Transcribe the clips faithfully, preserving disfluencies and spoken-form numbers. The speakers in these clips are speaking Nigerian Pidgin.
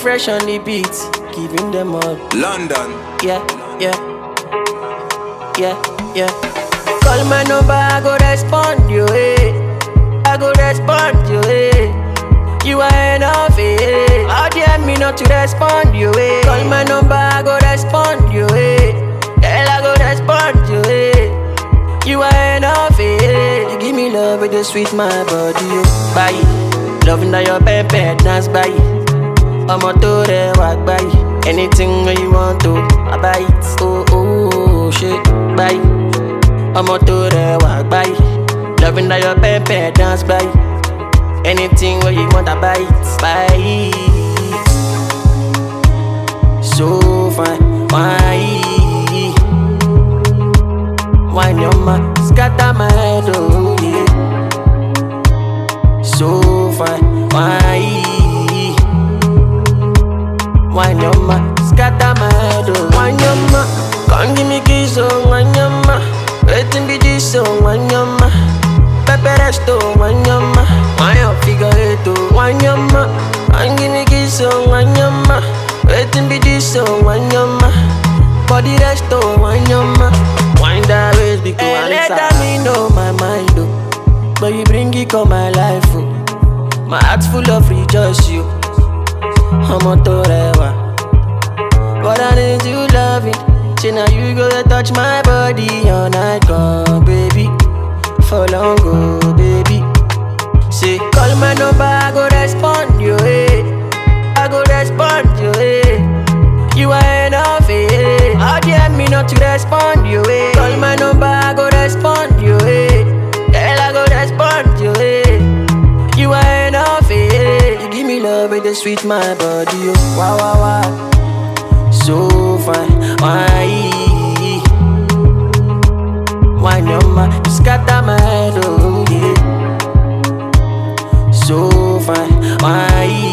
fresh on the beat, giving them all. London. Yeah, yeah, yeah, yeah. Call my number, I go respond you, eh. I go respond you, eh. You are enough, eh. How dare me not to respond you, eh. Call my number, I go respond you, eh. Girl, I go respond you, eh. You are enough, eh. You give me love with the sweet my body, oh. Bye. Loving that your pepe dance, bye. I'm a to the walk, bye. Anything you want to, I buy it. Oh, oh, oh, shit, bye. I'm a to the walk, bye. Loving that your pepe dance, bye. Anything where you want, I buy it, buy it. So fine, why? Wine your ma, scatter my head, oh yeah. So fine, why? Wine your ma, scatter my head, oh. Wine your ma, come give me kiss, oh. Wine your ma, waiting be this, oh. Wine your ma, pepper resto, wine your ma. Wine your figure eight, oh. Wine your ma, come give me kiss, oh. Wine your ma, waiting be this, oh. Wine your ma, body resto, wine your ma. Wine that ways because hey, let that me know my mind, oh. But you bring it on my life, oh. My heart's full of rejoice, you. I'm a torewa. But I need you loving. Say now you go to touch my body all night long, baby. For long, go, baby. Say call my number, I go respond you, eh. I go respond you, eh. You are enough, eh. How dare me not to respond you, eh. Call my number, I go respond you, eh. Girl, I go respond you, eh. You are enough, eh. You give me love with the sweet my body, oh. Wow, wow, wow. So fine, why? Wine your ma, you scatter my head, oh yeah. So fine, why?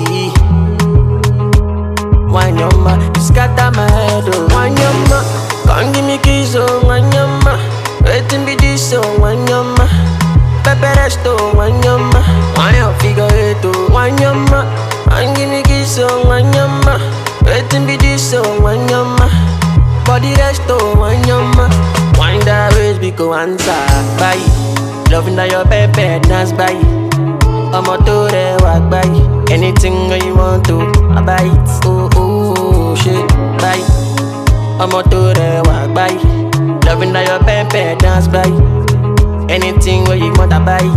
Wine your ma, you scatter my head, oh. Wine your ma, come give me kiss, oh. Wine your ma, waiting be this, oh. Wine your ma, pepper resto, wine your ma. Wine your figure eight, oh. Wine your ma, come give me kiss, oh. Wine your ma, waiting be this, oh. Wine your ma, body resto, wine your ma. Wine that ways because answer, bye. Loving that your pepe dance, bye. I'm a to the walk, bye. Anything you want to, I buy it. Oh, oh, oh, shit, bye. I'm a to the walk, bye. Loving that your pepe dance, bye. Anything where you want, I buy it.